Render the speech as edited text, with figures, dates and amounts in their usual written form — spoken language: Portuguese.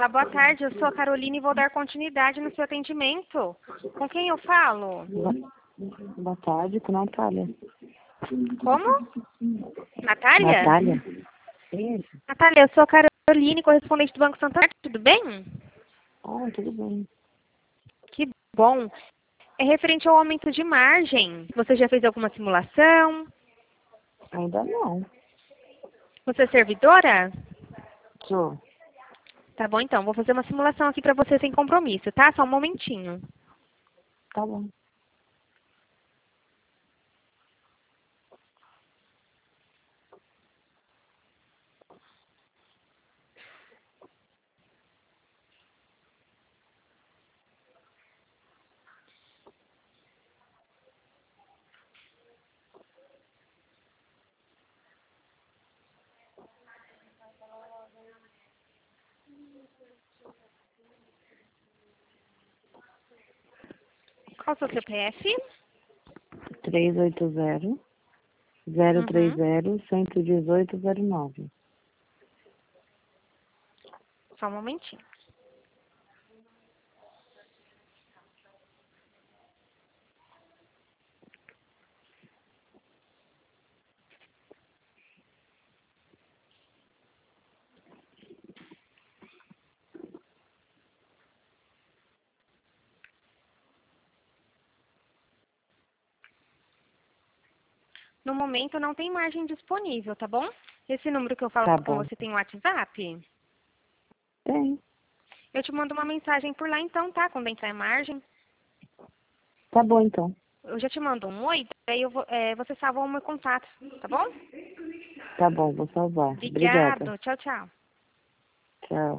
Olá, boa tarde. Eu sou a Carolina e vou dar continuidade no seu atendimento. Com quem eu falo? Boa tarde, com a Natália. Como? Natália? Natália? Isso. Natália, eu sou a Caroline, correspondente do Banco Santander. Tudo bem? Oh, tudo bem. Que bom. É referente ao aumento de margem. Você já fez alguma simulação? Ainda não. Você é servidora? Sou. Tá bom, então. Vou fazer uma simulação aqui para você sem compromisso, tá? Só um momentinho. Tá bom. Qual o seu CPF? 380 Uhum. 030 11809. Só um momentinho. No momento não tem margem disponível, tá bom? Esse número que eu falo Tá com bom. você tem um WhatsApp? Tem. Eu te mando uma mensagem por lá então, tá? Quando entrar em margem. Tá bom, então. Eu já te mando um oi, daí você salva o meu contato, tá bom? Tá bom, vou salvar. Obrigada. Obrigado. Tchau, tchau. Tchau.